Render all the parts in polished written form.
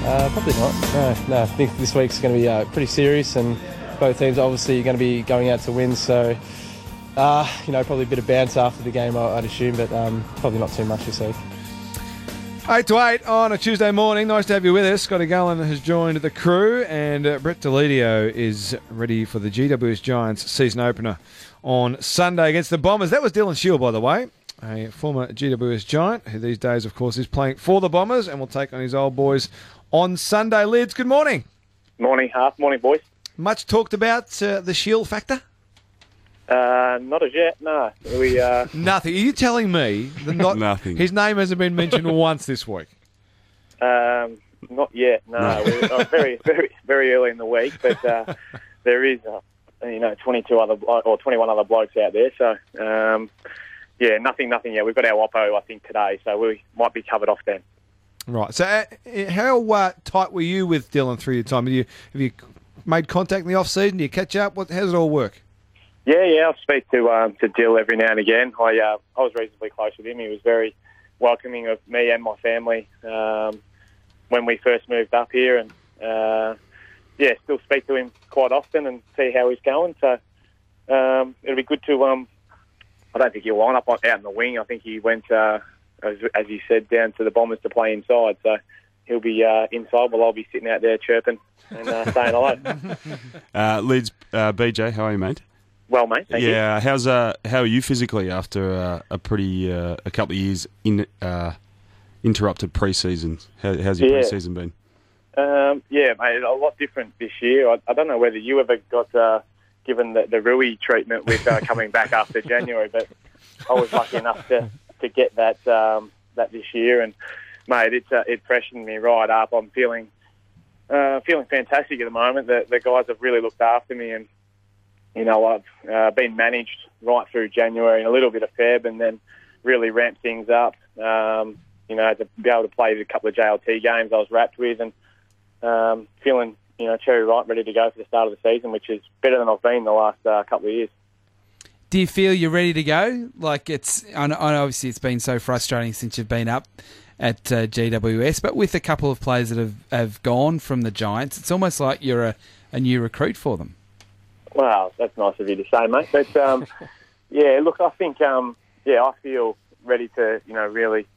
Probably not. No. I think this week's going to be pretty serious, and both teams obviously are going to be going out to win. So, probably a bit of bounce after the game, I'd assume, but probably not too much this week. 8 to 8 on a Tuesday morning. Nice to have you with us. Scotty Gullen has joined the crew, and Brett Delidio is ready for the GWS Giants season opener on Sunday against the Bombers. That was Dylan Shield, by the way, a former GWS Giant, who these days, of course, is playing for the Bombers and will take on his old boys on Sunday. Lids, good morning. Morning, Half. Morning, boys. Much talked about the Shield factor? Not as yet, no. Nothing. Are you telling me that Nothing. His name hasn't been mentioned once this week? Not yet, no. We're very, very, very early in the week, but there is, 22 other or 21 other blokes out there. So, nothing yet. We've got our Oppo, I think, today, so we might be covered off then. Right. So, how tight were you with Dylan through your time? Have you made contact in the off season? Do you catch up? How does it all work? Yeah. I speak to Dill every now and again. I was reasonably close with him. He was very welcoming of me and my family when we first moved up here, and still speak to him quite often and see how he's going. So it'll be good to. I don't think he'll line up out in the wing. I think he went, as you said, down to the Bombers to play inside. So he'll be inside while I'll be sitting out there chirping and saying hello. Lids, BJ, how are you, mate? Well, mate, thank you. Yeah, how are you physically after a couple of years in interrupted pre-season? How's your pre-season been? Mate, a lot different this year. I don't know whether you ever got given the Rui treatment with coming back after January, but I was lucky enough to get that this year, and mate, it freshened me right up. I'm feeling fantastic at the moment. The guys have really looked after me, and I've been managed right through January and a little bit of Feb, and then really ramped things up. To be able to play the couple of JLT games I was wrapped with, and feeling, cherry ripe, ready to go for the start of the season, which is better than I've been the last couple of years. Do you feel you're ready to go? Like I know obviously it's been so frustrating since you've been up at GWS, but with a couple of players that have gone from the Giants, it's almost like you're a new recruit for them. Well, that's nice of you to say, mate. But, look, I think, I feel ready to, really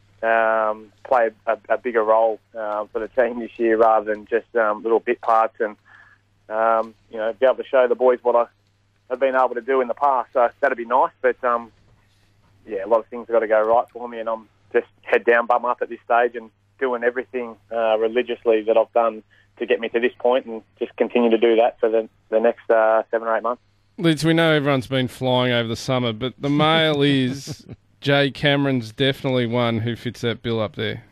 play a bigger role for the team this year rather than just little bit parts and, be able to show the boys what I've been able to do in the past. So that'd be nice. But, a lot of things have got to go right for me, and I'm just head down, bum up at this stage and doing everything religiously that I've done to get me to this point, and just continue to do that for the next 7 or 8 months. Liz, we know everyone's been flying over the summer, but the mail is Jay Cameron's definitely one who fits that bill up there.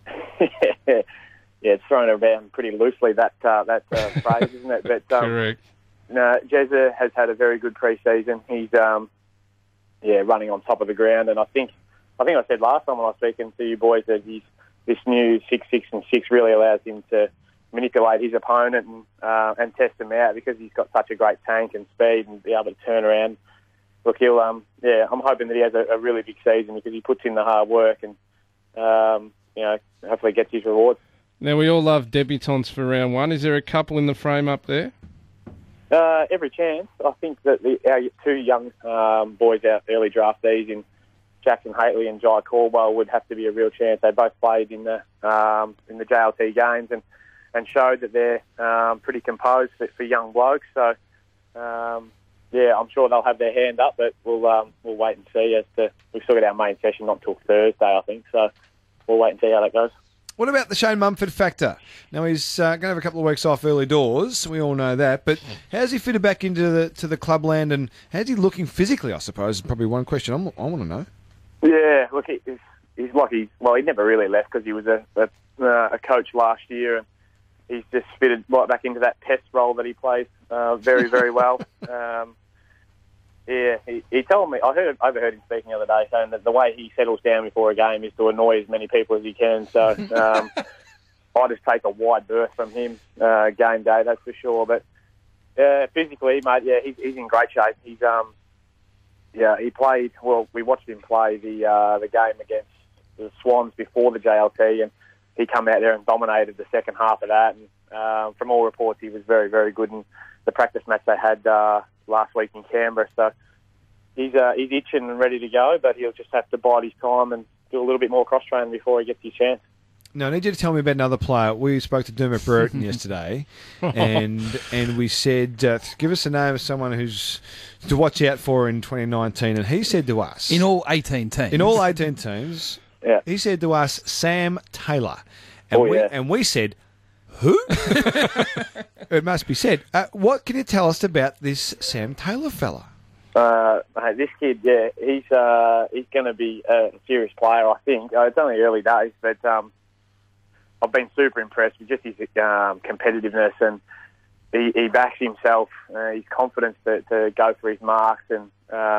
It's thrown around pretty loosely, that phrase, isn't it? But correct. No, Jezza has had a very good pre-season. He's running on top of the ground, and I think I said last time when I was speaking to you boys that this new 6'6" and 6 really allows him to manipulate his opponent and test him out, because he's got such a great tank and speed and be able to turn around. Look, he'll I'm hoping that he has a really big season, because he puts in the hard work and hopefully gets his rewards. Now, we all love debutants for round one. Is there a couple in the frame up there? Every chance. I think that our two young boys, our early draftees in Jackson Haitley and Jai Caldwell, would have to be a real chance. They both played in the JLT games and showed that they're pretty composed for young blokes. So, I'm sure they'll have their hand up, but we'll wait and see. We've still got our main session not till Thursday, I think. So we'll wait and see how that goes. What about the Shane Mumford factor? Now, he's going to have a couple of weeks off early doors. We all know that. But how's he fitted back into the clubland, and how's he looking physically, I suppose, is probably one question I want to know. Yeah, look, he's lucky. Well, he never really left because he was a coach last year, and he's just fitted right back into that test role that he plays very, very well. He told me, I overheard him speaking the other day, saying that the way he settles down before a game is to annoy as many people as he can. So I just take a wide berth from him game day, that's for sure. But physically, mate, he's in great shape. He's he played. Well, we watched him play the game against the Swans before the JLT, and he come out there and dominated the second half of that. And from all reports, he was very, very good in the practice match they had last week in Canberra. So he's itching and ready to go, but he'll just have to bide his time and do a little bit more cross-training before he gets his chance. No, I need you to tell me about another player. We spoke to Dermot Brereton yesterday, and we said, give us a name of someone who's to watch out for in 2019. And he said to us... In all 18 teams. In all 18 teams, Yeah. he said to us, Sam Taylor. And we said, who? It must be said. What can you tell us about this Sam Taylor fella? Hey, this kid, yeah, he's going to be a serious player, I think. It's only early days, but I've been super impressed with just his competitiveness, and he backs himself, his confidence to go for his marks and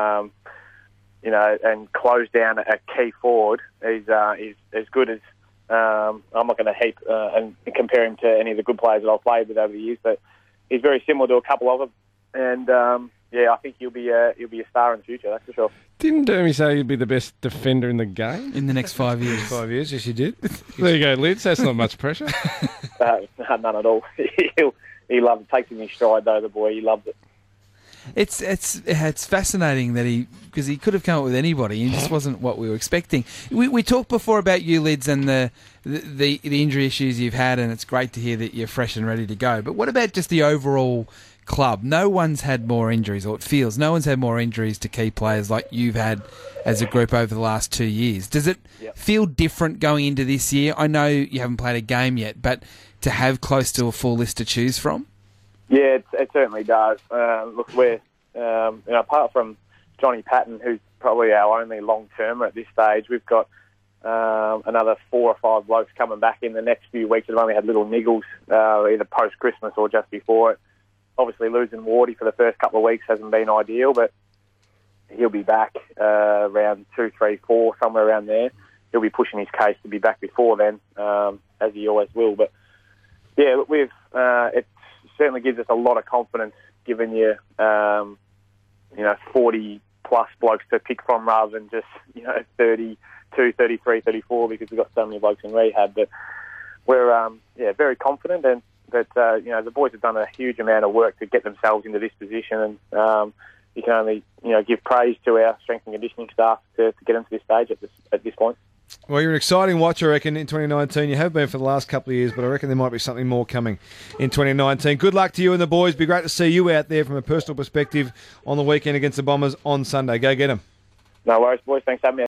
and close down a key forward. He's as good as I'm not going to heap and compare him to any of the good players that I've played with over the years, but he's very similar to a couple of them, and I think he'll be a star in the future. That's for sure. Didn't Dermy say he'd be the best defender in the game? In the next 5 years. 5 years, yes, you did. There you go, Lids. That's not much pressure. None at all. He loves it. Takes him in his stride, though, the boy. He loves it. It's fascinating that because he could have come up with anybody. He just wasn't what we were expecting. We talked before about you, Lids, and the injury issues you've had, and it's great to hear that you're fresh and ready to go. But what about just the overall club? No one's had more injuries, or it feels no one's had more injuries to key players like you've had as a group over the last 2 years. Does it feel different going into this year? I know you haven't played a game yet, but to have close to a full list to choose from? Yeah, it certainly does. Look, we're apart from Johnny Patton, who's probably our only long-termer at this stage, we've got another 4 or 5 blokes coming back in the next few weeks that have only had little niggles, either post-Christmas or just before it. Obviously, losing Wardy for the first couple of weeks hasn't been ideal, but he'll be back around 2, 3, 4, somewhere around there. He'll be pushing his case to be back before then, as he always will. But yeah, look, it certainly gives us a lot of confidence, given you 40 plus blokes to pick from rather than just 32, 33, 34, because we've got so many blokes in rehab. But we're very confident, and that the boys have done a huge amount of work to get themselves into this position, and you can only give praise to our strength and conditioning staff to get them to this stage at this point. Well, you're an exciting watch, I reckon, in 2019. You have been for the last couple of years, but I reckon there might be something more coming in 2019. Good luck to you and the boys. Be great to see you out there from a personal perspective on the weekend against the Bombers on Sunday. Go get them. No worries, boys. Thanks for having me.